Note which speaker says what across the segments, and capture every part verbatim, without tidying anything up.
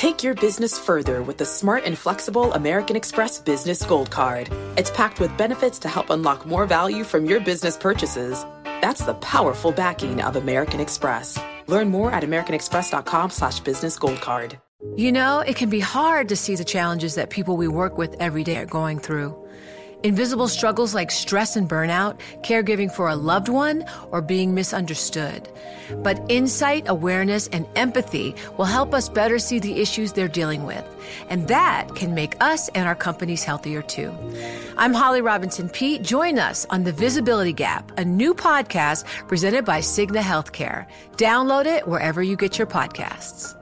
Speaker 1: Take your business further with the smart and flexible American Express Business Gold Card. It's packed with benefits to help unlock more value from your business purchases. That's the powerful backing of American Express. Learn more at americanexpress.com slash business gold card.
Speaker 2: You know, it can be hard to see the challenges that people we work with every day are going through. Invisible struggles like stress and burnout, caregiving for a loved one, or being misunderstood. But insight, awareness, and empathy will help us better see the issues they're dealing with. And that can make us and our companies healthier too. I'm Holly Robinson Peete. Join us on The Visibility Gap, a new podcast presented by Cigna Healthcare. Download it wherever you get your podcasts.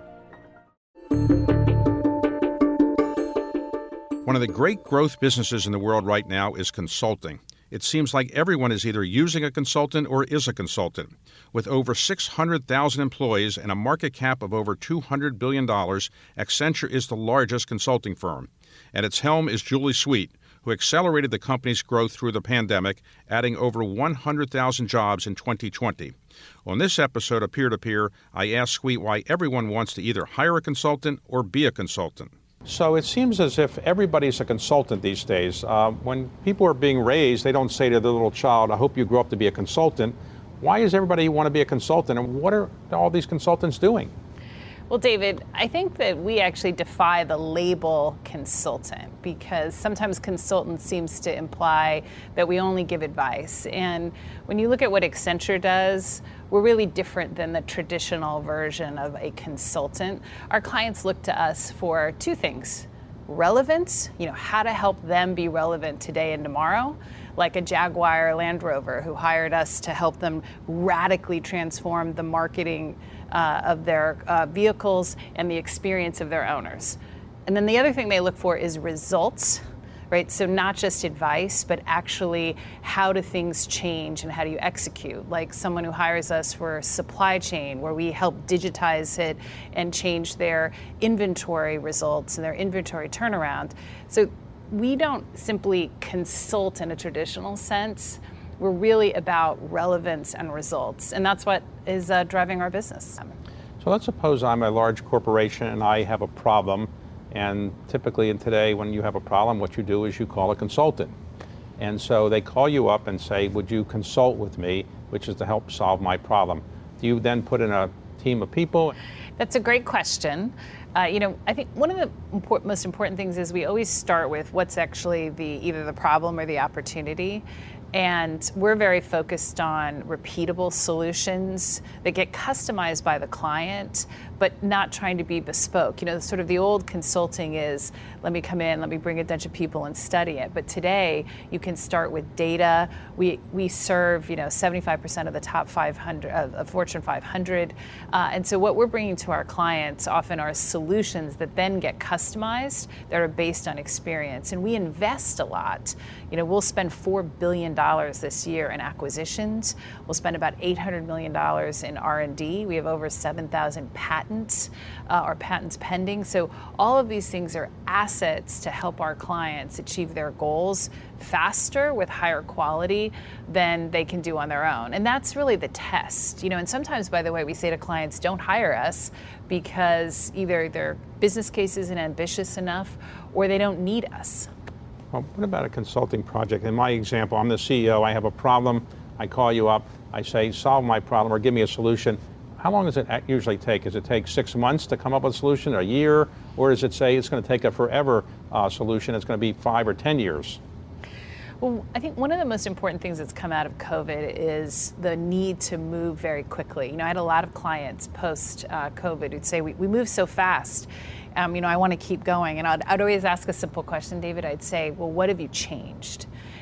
Speaker 3: One of the great growth businesses in the world right now is consulting. It seems like everyone is either using a consultant or is a consultant. With over six hundred thousand employees and a market cap of over two hundred billion dollars, Accenture is the largest consulting firm. At its helm is Julie Sweet, who accelerated the company's growth through the pandemic, adding over one hundred thousand jobs in twenty twenty. On this episode of Peer to Peer, I asked Sweet why everyone wants to either hire a consultant or be a consultant.
Speaker 4: So it seems as if everybody's a consultant these days. Uh, when people are being raised, they don't say to the little child, I hope you grow up to be a consultant. Why does everybody want to be a consultant, and what are all these consultants doing?
Speaker 5: Well, David, I think that we actually defy the label consultant, because sometimes consultant seems to imply that we only give advice. And when you look at what Accenture does, we're really different than the traditional version of a consultant. Our clients look to us for two things: relevance, you know, how to help them be relevant today and tomorrow, like a Jaguar Land Rover who hired us to help them radically transform the marketing uh, of their uh, vehicles and the experience of their owners. And then the other thing they look for is results, right? So not just advice, but actually how do things change and how do you execute? Like someone who hires us for supply chain, where we help digitize it and change their inventory results and their inventory turnaround. So we don't simply consult in a traditional sense. We're really about relevance and results, and that's what is uh, driving our business.
Speaker 4: So let's suppose I'm a large corporation and I have a problem, and typically in today when you have a problem, what you do is you call a consultant. And so they call you up and say, would you consult with me, which is to help solve my problem. Do you then put in a team of people?
Speaker 5: That's a great question. Uh, you know, I think one of the import, most important things is we always start with what's actually the either the problem or the opportunity. And we're very focused on repeatable solutions that get customized by the client, but not trying to be bespoke. You know, sort of the old consulting is, let me come in, let me bring a bunch of people and study it. But today, you can start with data. We we serve, you know, seventy-five percent of the top five hundred, of uh, Fortune five hundred. Uh, and so what we're bringing to our clients often are solutions that then get customized, that are based on experience. And we invest a lot. You know, we'll spend four billion dollars this year in acquisitions. We'll spend about eight hundred million dollars in R and D. We have over seven thousand patents, uh, or patents pending. So all of these things are assets to help our clients achieve their goals faster with higher quality than they can do on their own. And that's really the test. You know, and sometimes, by the way, we say to clients, don't hire us because either their business case isn't ambitious enough or they don't need us.
Speaker 4: Well, what about a consulting project? In my example, I'm the C E O, I have a problem, I call you up, I say, solve my problem or give me a solution. How long does it usually take? Does it take six months to come up with a solution, a year? Or does it say it's going to take a forever uh, solution, it's going to be five or ten years?
Speaker 5: Well, I think one of the most important things that's come out of COVID is the need to move very quickly. You know, I had a lot of clients post-COVID uh, who'd say, we, we move so fast. Um, you know, I want to keep going. And I'd, I'd always ask a simple question, David. I'd say, well, what have you changed?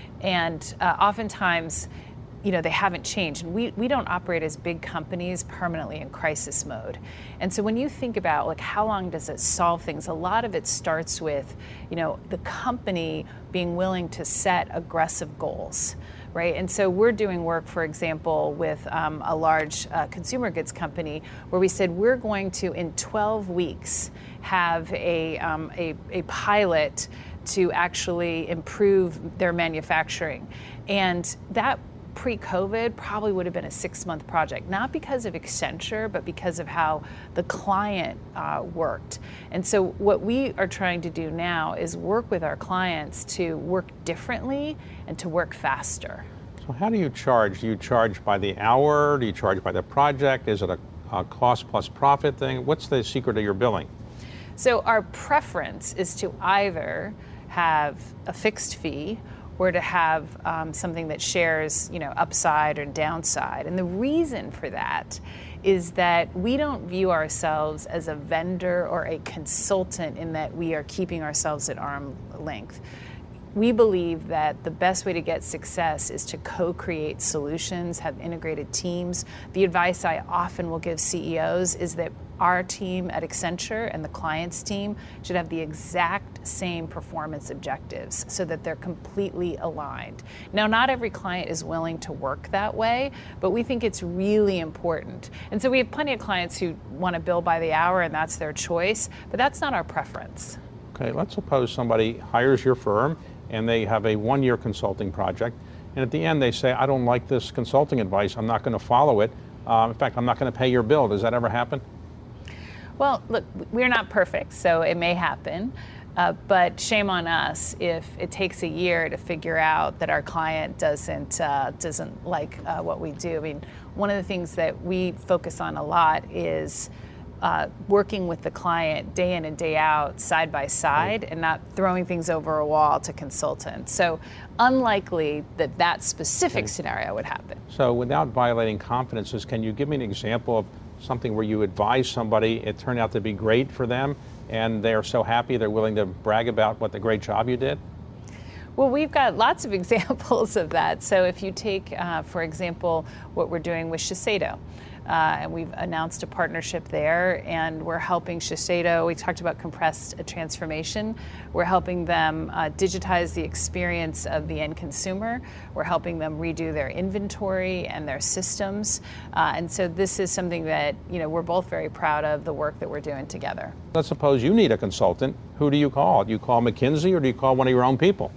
Speaker 5: And uh, oftentimes, you know, they haven't changed. And we, we don't operate as big companies permanently in crisis mode. And so when you think about, like, how long does it solve things, a lot of it starts with, you know, the company being willing to set aggressive goals. Right? And so we're doing work, for example, with um, a large uh, consumer goods company where we said we're going to, in twelve weeks, have a, um, a, a pilot to actually improve their manufacturing. And that pre-COVID probably would have been a six-month project, not because of Accenture, but because of how the client uh, worked. And so what we are trying to do now is work with our clients to work differently and to work faster.
Speaker 4: So how do you charge? Do you charge by the hour? Do you charge by the project? Is it a, a cost plus profit thing? What's the secret of your billing?
Speaker 5: So our preference is to either have a fixed fee or to have um, something that shares, you know, upside or downside. And the reason for that is that we don't view ourselves as a vendor or a consultant in that we are keeping ourselves at arm's length. We believe that the best way to get success is to co-create solutions, have integrated teams. The advice I often will give C E Os is that our team at Accenture and the client's team should have the exact same performance objectives so that they're completely aligned. Now, not every client is willing to work that way, but we think it's really important. And so we have plenty of clients who want to bill by the hour and that's their choice, but that's not our preference.
Speaker 4: Okay, let's suppose somebody hires your firm and they have a one-year consulting project, and at the end they say, I don't like this consulting advice, I'm not going to follow it. Uh, in fact, I'm not going to pay your bill. Does that ever happen?
Speaker 5: Well, look, we're not perfect, so it may happen, uh, but shame on us if it takes a year to figure out that our client doesn't uh, doesn't like uh, what we do. I mean, one of the things that we focus on a lot is Uh, working with the client day in and day out, side by side, and not throwing things over a wall to consultants. So unlikely that that specific okay. scenario would happen.
Speaker 4: So without violating confidences, can you give me an example of something where you advise somebody, it turned out to be great for them, and they're so happy they're willing to brag about what the great job you did?
Speaker 5: Well, we've got lots of examples of that. So if you take, uh, for example, what we're doing with Shiseido, Uh, and we've announced a partnership there, and we're helping Shiseido. We talked about compressed transformation. We're helping them uh, digitize the experience of the end consumer. We're helping them redo their inventory and their systems. Uh, and so this is something that, you know, we're both very proud of the work that we're doing together.
Speaker 4: Let's suppose you need a consultant. Who do you call? Do you call McKinsey or do you call one of your own people?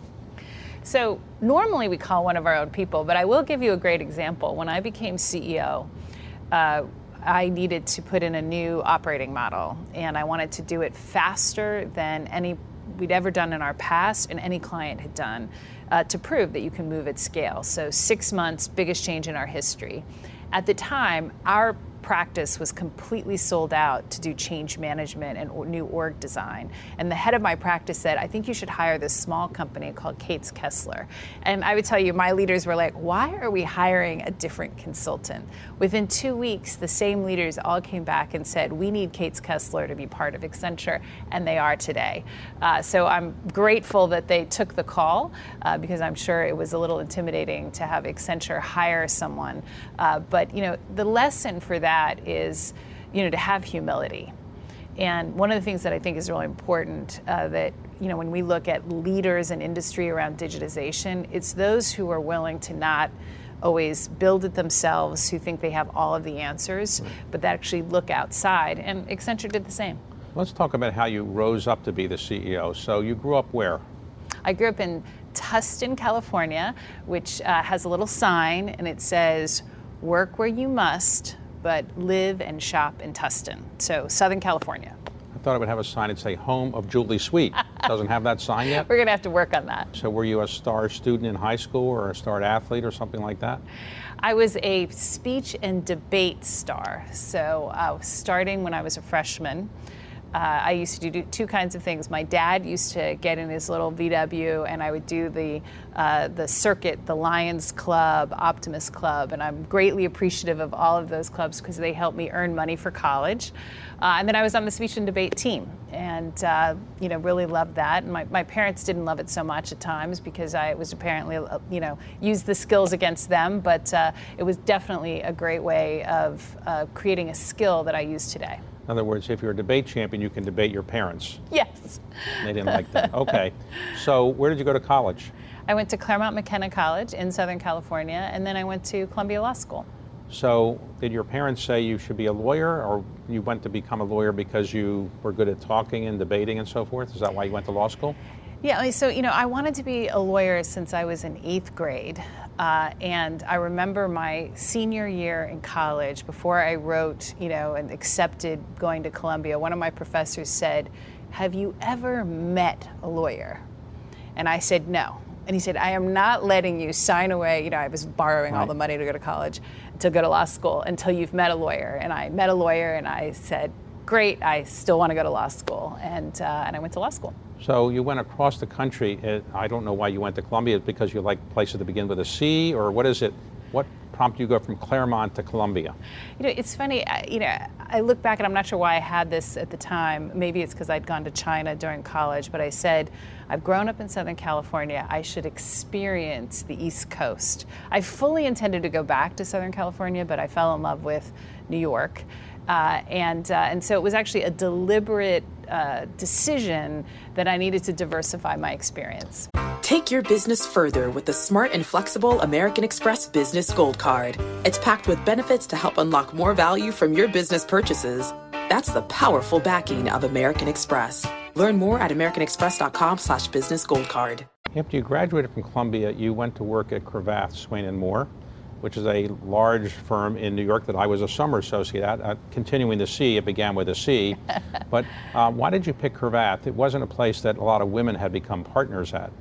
Speaker 5: So normally we call one of our own people, but I will give you a great example. When I became C E O, Uh, I needed to put in a new operating model, and I wanted to do it faster than any we'd ever done in our past and any client had done uh, to prove that you can move at scale. So six months, biggest change in our history. At the time, our practice was completely sold out to do change management and new org design. And the head of my practice said, I think you should hire this small company called Cates Kessler. And I would tell you, my leaders were like, why are we hiring a different consultant? Within two weeks, the same leaders all came back and said, we need Cates Kessler to be part of Accenture, and they are today. Uh, so I'm grateful that they took the call, uh, because I'm sure it was a little intimidating to have Accenture hire someone. Uh, but you know, the lesson for that That is, you know, to have humility. And one of the things that I think is really important, uh, that, you know, when we look at leaders in industry around digitization, it's those who are willing to not always build it themselves, who think they have all of the answers, right. but that actually look outside. And Accenture did the same.
Speaker 4: Let's talk about how you rose up to be the C E O. So you grew up where?
Speaker 5: I grew up in Tustin, California, which uh, has a little sign, and it says, work where you must, but live and shop in Tustin, so Southern California.
Speaker 4: I thought it would have a sign that say home of Julie Sweet. Doesn't have that sign yet?
Speaker 5: We're gonna have to work on that.
Speaker 4: So were you a star student in high school or a star athlete or something like that?
Speaker 5: I was a speech and debate star. So uh, starting when I was a freshman, Uh, I used to do two kinds of things. My dad used to get in his little V W, and I would do the uh, the circuit, the Lions Club, Optimist Club, and I'm greatly appreciative of all of those clubs because they helped me earn money for college. Uh, and then I was on the speech and debate team, and uh, you know, really loved that. And my, my parents didn't love it so much at times because I was apparently, you know, used the skills against them, but uh, it was definitely a great way of uh, creating a skill that I use today.
Speaker 4: In other words, if you're a debate champion, you can debate your parents.
Speaker 5: Yes.
Speaker 4: They didn't like that. Okay. So where did you go to college?
Speaker 5: I went to Claremont McKenna College in Southern California, and then I went to Columbia Law School.
Speaker 4: So did your parents say you should be a lawyer, or you went to become a lawyer because you were good at talking and debating and so forth? Is that why you went to law school?
Speaker 5: Yeah, I mean, so, you know, I wanted to be a lawyer since I was in eighth grade. Uh, and I remember my senior year in college, before I wrote, you know, and accepted going to Columbia, one of my professors said, "Have you ever met a lawyer?" And I said, "No." And he said, "I am not letting you sign away," you know, I was borrowing
Speaker 4: right.
Speaker 5: all the money to go to college, to go to law school, until you've met a lawyer. And I met a lawyer and I said, "Great, I still want to go to law school." And, uh, and I went to law school.
Speaker 4: So you went across the country. I don't know why you went to Columbia. Is it because you like places that begin with a C, or what is it? What prompted you to go from Claremont to Columbia?
Speaker 5: You know, it's funny, I, you know, I look back and I'm not sure why I had this at the time. Maybe it's because I'd gone to China during college, but I said, I've grown up in Southern California. I should experience the East Coast. I fully intended to go back to Southern California, but I fell in love with New York. Uh, and, uh, and so it was actually a deliberate uh, decision that I needed to diversify my experience.
Speaker 1: Take your business further with the smart and flexible American Express Business Gold Card. It's packed with benefits to help unlock more value from your business purchases. That's the powerful backing of American Express. Learn more at americanexpress.com slash business gold card.
Speaker 4: After you graduated from Columbia, you went to work at Cravath, Swaine and Moore, which is a large firm in New York that I was a summer associate at. Uh, continuing the C, it began with a C. But uh, why did you pick Cravath? It wasn't a place that a lot of women had become partners at.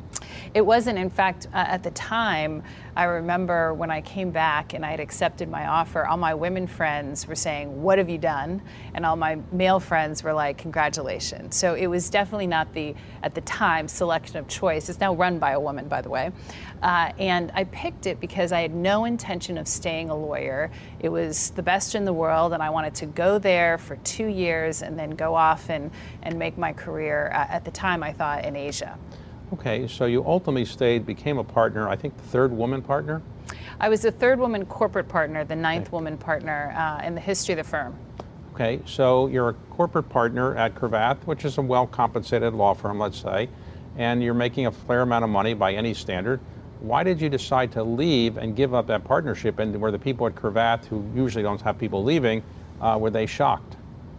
Speaker 5: It wasn't. In fact, uh, at the time, I remember when I came back and I had accepted my offer, all my women friends were saying, "What have you done?" And all my male friends were like, "Congratulations." So it was definitely not the, at the time, selection of choice. It's now run by a woman, by the way. Uh, and I picked it because I had no intention of staying a lawyer. It was the best in the world, and I wanted to go there for two years and then go off and, and make my career, uh, at the time, I thought, in Asia.
Speaker 4: Okay, so you ultimately stayed, became a partner, I think the third woman partner?
Speaker 5: I was the third woman corporate partner, the ninth
Speaker 4: okay. woman
Speaker 5: partner uh, in the history of the firm.
Speaker 4: Okay, so you're a corporate partner at Cravath, which is a well-compensated law firm, let's say, and you're making a fair amount of money by any standard. Why did you decide to leave and give up that partnership? And were the people at Cravath, who usually don't have people leaving, uh, were they shocked?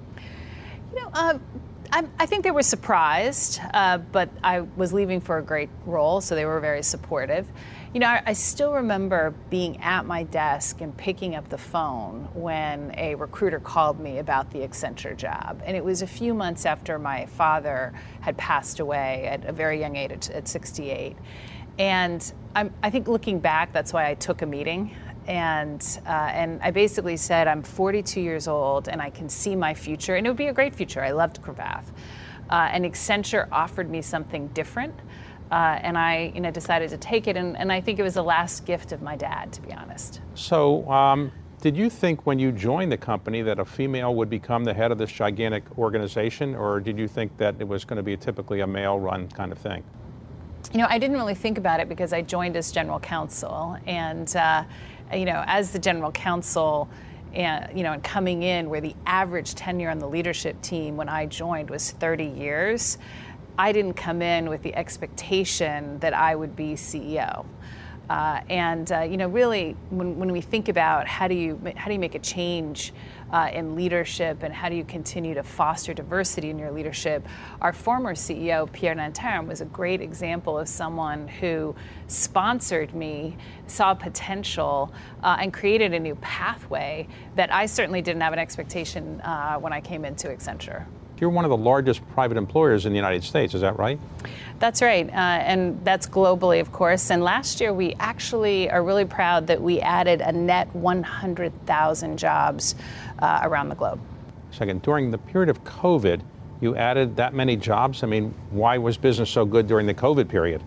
Speaker 5: You know, uh, I, I think they were surprised, uh, but I was leaving for a great role, so they were very supportive. You know, I, I still remember being at my desk and picking up the phone when a recruiter called me about the Accenture job. And it was a few months after my father had passed away at a very young age, at sixty-eight. And I'm, I think looking back, that's why I took a meeting. And uh, and I basically said, I'm forty-two years old and I can see my future, and it would be a great future. I loved Cravath. Uh, and Accenture offered me something different, uh, and I you know, decided to take it, and, and I think it was the last gift of my dad, to be honest.
Speaker 4: So um, did you think when you joined the company that a female would become the head of this gigantic organization, or did you think that it was going to be typically a male-run kind of thing?
Speaker 5: You know, I didn't really think about it because I joined as general counsel, and uh, you know, as the general counsel, and you know, and coming in where the average tenure on the leadership team when I joined was thirty years, I didn't come in with the expectation that I would be C E O. Uh, and uh, you know, really, when, when we think about how do you how do you make a change uh, in leadership, and how do you continue to foster diversity in your leadership, our former C E O Pierre Nanterme was a great example of someone who sponsored me, saw potential, uh, and created a new pathway that I certainly didn't have an expectation uh, when I came into Accenture.
Speaker 4: You're one of the largest private employers in the United States, is that right?
Speaker 5: That's right, uh, and that's globally, of course. And last year, we actually are really proud that we added a net one hundred thousand jobs uh, around the globe.
Speaker 4: Second, during the period of COVID, you added that many jobs. I mean, why was business so good during the COVID period?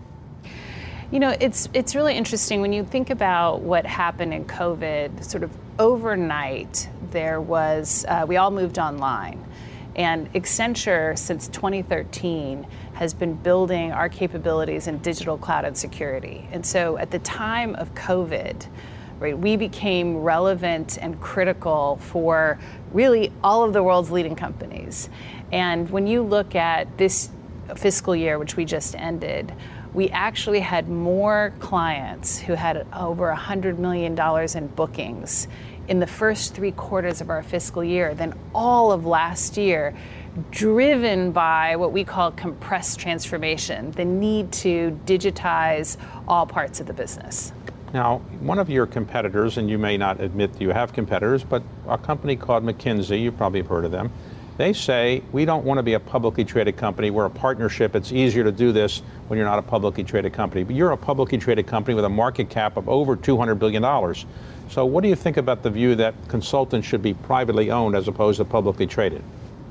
Speaker 5: You know, it's it's really interesting when you think about what happened in COVID. Sort of overnight, there was uh, we all moved online. And Accenture, since twenty thirteen, has been building our capabilities in digital cloud and security. And so at the time of COVID, right, we became relevant and critical for really all of the world's leading companies. And when you look at this fiscal year, which we just ended, we actually had more clients who had over one hundred million dollars in bookings in the first three quarters of our fiscal year than all of last year, driven by what we call compressed transformation, the need to digitize all parts of the business.
Speaker 4: Now, one of your competitors, and you may not admit you have competitors, but a company called McKinsey, you probably have heard of them, they say, we don't want to be a publicly traded company. We're a partnership. It's easier to do this when you're not a publicly traded company. But you're a publicly traded company with a market cap of over two hundred billion dollars. So what do you think about the view that consultants should be privately owned as opposed to publicly traded?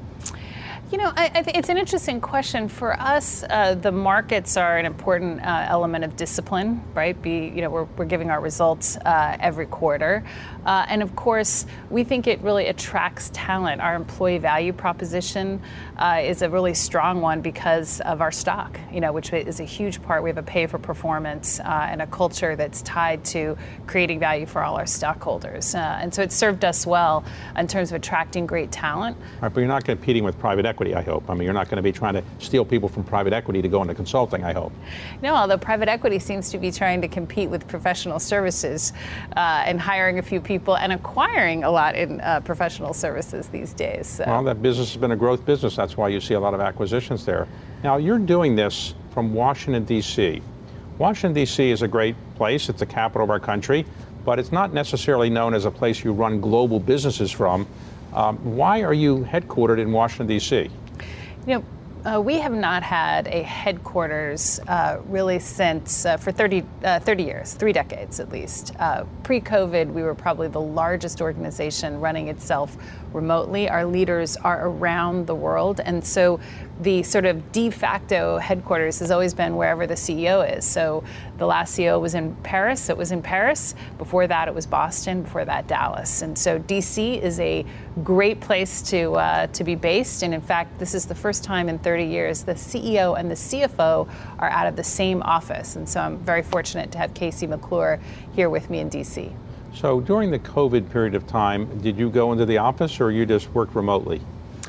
Speaker 5: You know, I, I think it's an interesting question. For us, uh, the markets are an important uh, element of discipline, right? Be, you know, we're, we're giving our results uh, every quarter. Uh, and of course, we think it really attracts talent. Our employee value proposition uh, is a really strong one because of our stock, you know, which is a huge part. We have a pay for performance uh, and a culture that's tied to creating value for all our stockholders. Uh, and so it's served us well in terms of attracting great talent.
Speaker 4: All right, but you're not competing with private equity, I hope. I mean, you're not going to be trying to steal people from private equity to go into consulting, I hope.
Speaker 5: No, although private equity seems to be trying to compete with professional services uh, and hiring a few people and acquiring a lot in uh, professional services these days. So.
Speaker 4: Well, that business has been a growth business. That's why you see a lot of acquisitions there. Now, you're doing this from Washington, D C. Washington, D C is a great place. It's the capital of our country, but it's not necessarily known as a place you run global businesses from. Um, why are you headquartered in Washington, D C?
Speaker 5: You know, uh, we have not had a headquarters uh, really since uh, for thirty, uh, thirty years, three decades at least. Uh, pre-COVID, we were probably the largest organization running itself remotely. Our leaders are around the world, and so the sort of de facto headquarters has always been wherever the C E O is. So the last C E O was in Paris, it was in Paris. Before that, it was Boston, before that, Dallas. And so D C is a great place to uh, to be based. And in fact, this is the first time in thirty years the C E O and the C F O are out of the same office. And so I'm very fortunate to have Casey McClure here with me in D C.
Speaker 4: So during the COVID period of time, did you go into the office or you just worked remotely?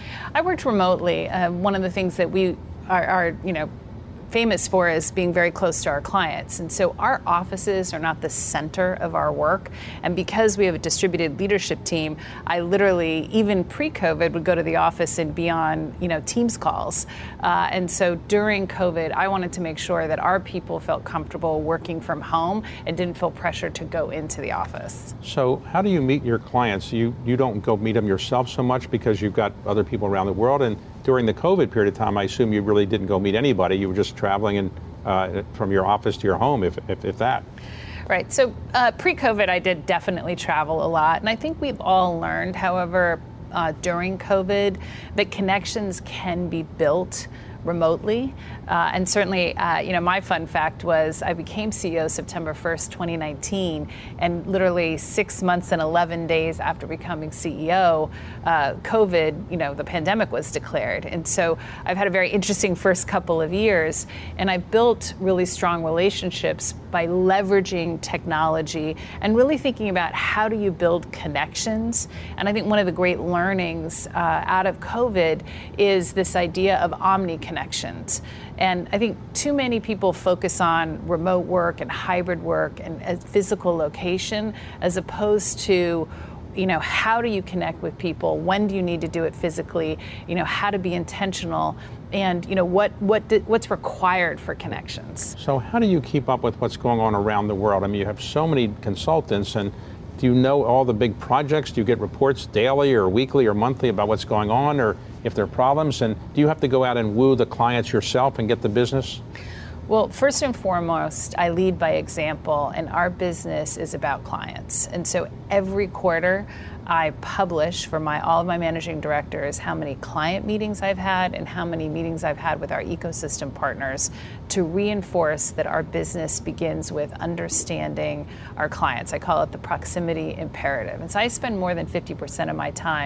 Speaker 5: I worked remotely. Uh, one of the things that we are, are, you know, famous for is being very close to our clients. And so our offices are not the center of our work. And because we have a distributed leadership team, I literally, even pre-COVID, would go to the office and be on, you know, Teams calls. Uh, and so during COVID, I wanted to make sure that our people felt comfortable working from home and didn't feel pressure to go into the office.
Speaker 4: So how do you meet your clients? You, you don't go meet them yourself so much because you've got other people around the world. And during the COVID period of time, I assume you really didn't go meet anybody. You were just traveling and uh, from your office to your home, if, if, if that.
Speaker 5: Right. So uh, pre-COVID, I did definitely travel a lot. And I think we've all learned, however, uh, during COVID, that connections can be built remotely. Uh, and certainly, uh, you know, my fun fact was I became C E O September first, twenty nineteen, and literally six months and eleven days after becoming C E O, uh, COVID, you know, the pandemic was declared. And so I've had a very interesting first couple of years, and I've built really strong relationships by leveraging technology and really thinking about how do you build connections. And I think one of the great learnings uh, out of COVID is this idea of omni connections. And I think too many people focus on remote work and hybrid work and a physical location as opposed to, you know, how do you connect with people? When do you need to do it physically? You know, how to be intentional, and you know what what what's required for connections.
Speaker 4: So how do you keep up with what's going on around the world? I mean, you have so many consultants, and do you know all the big projects? Do you get reports daily or weekly or monthly about what's going on, or if there are problems? And do you have to go out and woo the clients yourself and get the business?
Speaker 5: Well, first and foremost, I lead by example, and our business is about clients. And so every quarter, I publish for my all of my managing directors how many client meetings I've had and how many meetings I've had with our ecosystem partners to reinforce that our business begins with understanding our clients. I call it the proximity imperative. And so I spend more than fifty percent of my time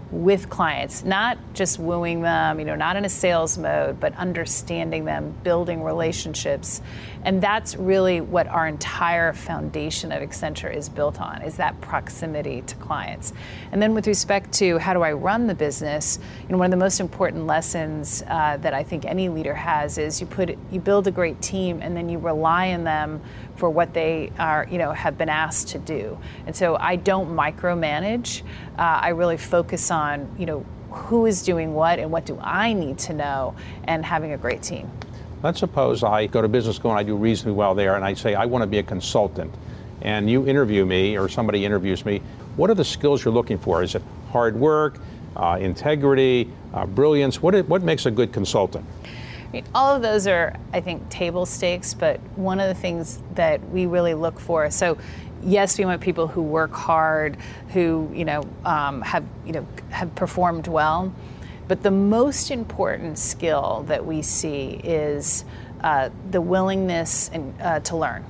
Speaker 5: with clients, not just wooing them, you know, not in a sales mode, but understanding them, building relationships. And that's really what our entire foundation of Accenture is built on, is that proximity to clients. And then with respect to how do I run the business, you know, one of the most important lessons uh, that I think any leader has is you put you build a great team and then you rely on them for what they are, you know, have been asked to do. And so I don't micromanage. Uh, I really focus on, you know, who is doing what and what do I need to know, and having a great team.
Speaker 4: Let's suppose I go to business school and I do reasonably well there, and I say I want to be a consultant, and you interview me or somebody interviews me. What are the skills you're looking for? Is it hard work, uh, integrity, uh, brilliance? What is, what makes a good consultant?
Speaker 5: I mean, all of those are, I think, table stakes, but one of the things that we really look for, so yes, we want people who work hard, who, you know, um, have, you know, have performed well, but the most important skill that we see is uh, the willingness and, uh, to learn.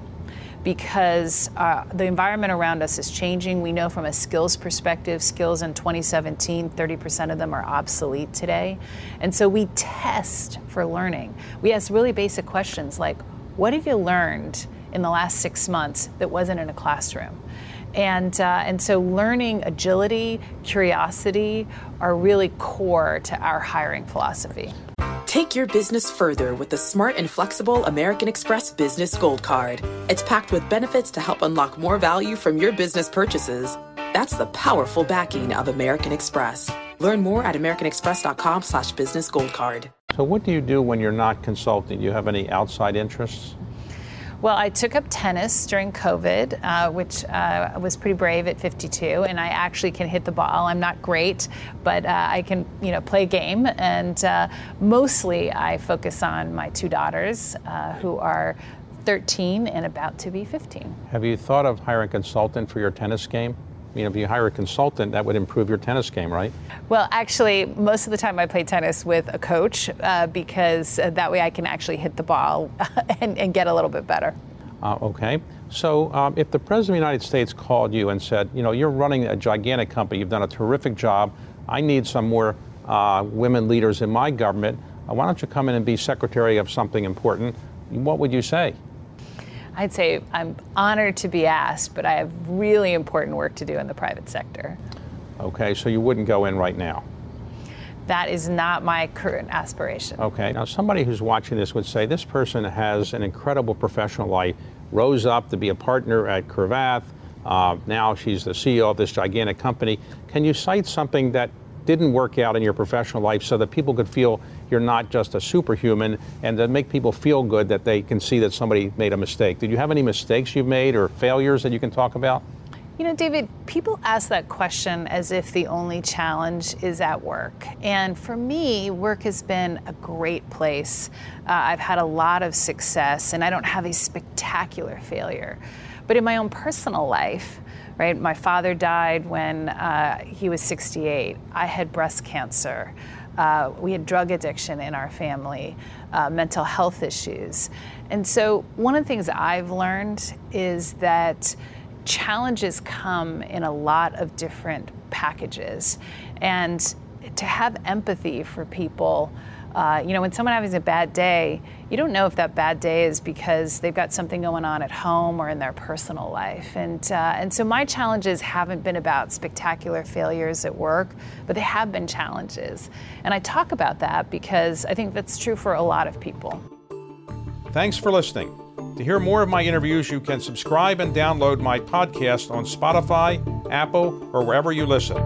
Speaker 5: Because uh, the environment around us is changing. We know from a skills perspective, skills in twenty seventeen, thirty percent of them are obsolete today. And so we test for learning. We ask really basic questions like, what have you learned in the last six months that wasn't in a classroom? And, uh, and so learning, agility, curiosity are really core to our hiring philosophy.
Speaker 1: Take your business further with the smart and flexible American Express Business Gold Card. It's packed with benefits to help unlock more value from your business purchases. That's the powerful backing of American Express. Learn more at americanexpress.com slash business gold card.
Speaker 4: So what do you do when you're not consulting? Do you have any outside interests?
Speaker 5: Well, I took up tennis during COVID, uh, which uh, was pretty brave at fifty-two, and I actually can hit the ball. I'm not great, but uh, I can, you know, play a game. And uh, mostly, I focus on my two daughters, uh, who are thirteen and about to be fifteen.
Speaker 4: Have you thought of hiring a consultant for your tennis game? You know, if you hire a consultant, that would improve your tennis game, right?
Speaker 5: Well, actually, most of the time I play tennis with a coach uh, because uh, that way I can actually hit the ball and, and get a little bit better.
Speaker 4: Uh, okay. So um, if the President of the United States called you and said, you know, you're running a gigantic company, you've done a terrific job, I need some more uh, women leaders in my government, uh, why don't you come in and be secretary of something important, what would you say?
Speaker 5: I'd say I'm honored to be asked, but I have really important work to do in the private sector.
Speaker 4: Okay, so you wouldn't go in right now?
Speaker 5: That is not my current aspiration.
Speaker 4: Okay, now somebody who's watching this would say this person has an incredible professional life, rose up to be a partner at Cravath, uh, now she's the C E O of this gigantic company. Can you cite something that didn't work out in your professional life so that people could feel you're not just a superhuman, and to make people feel good that they can see that somebody made a mistake? Did you have any mistakes you've made or failures that you can talk about?
Speaker 5: You know, David, people ask that question as if the only challenge is at work. And for me, work has been a great place. Uh, I've had a lot of success, and I don't have a spectacular failure. But in my own personal life, right, my father died when uh, he was sixty-eight. I had breast cancer. Uh, we had drug addiction in our family, uh, mental health issues. And so one of the things I've learned is that challenges come in a lot of different packages. And to have empathy for people, uh, you know, when someone having a bad day, you don't know if that bad day is because they've got something going on at home or in their personal life. And, uh, and so my challenges haven't been about spectacular failures at work, but they have been challenges. And I talk about that because I think that's true for a lot of people.
Speaker 3: Thanks for listening. To hear more of my interviews, you can subscribe and download my podcast on Spotify, Apple, or wherever you listen.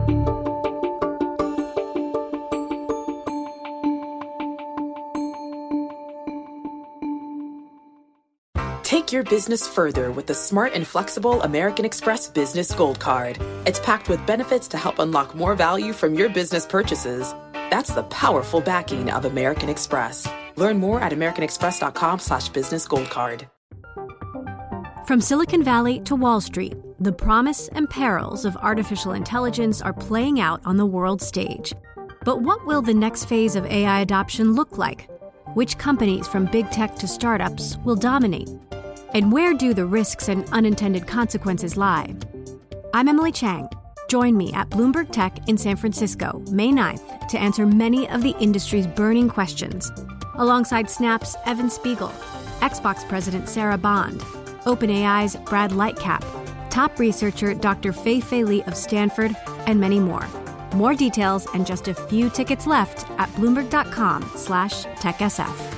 Speaker 1: Take your business further with the smart and flexible American Express Business Gold Card. It's packed with benefits to help unlock more value from your business purchases. That's the powerful backing of American Express. Learn more at americanexpress.com slash business gold card.
Speaker 6: From Silicon Valley to Wall Street, the promise and perils of artificial intelligence are playing out on the world stage. But what will the next phase of A I adoption look like? Which companies, from big tech to startups, will dominate? And where do the risks and unintended consequences lie? I'm Emily Chang. Join me at Bloomberg Tech in San Francisco, May ninth, to answer many of the industry's burning questions, alongside Snap's Evan Spiegel, Xbox President Sarah Bond, OpenAI's Brad Lightcap, top researcher Doctor Fei-Fei Li of Stanford, and many more. More details and just a few tickets left at bloomberg.com slash techsf.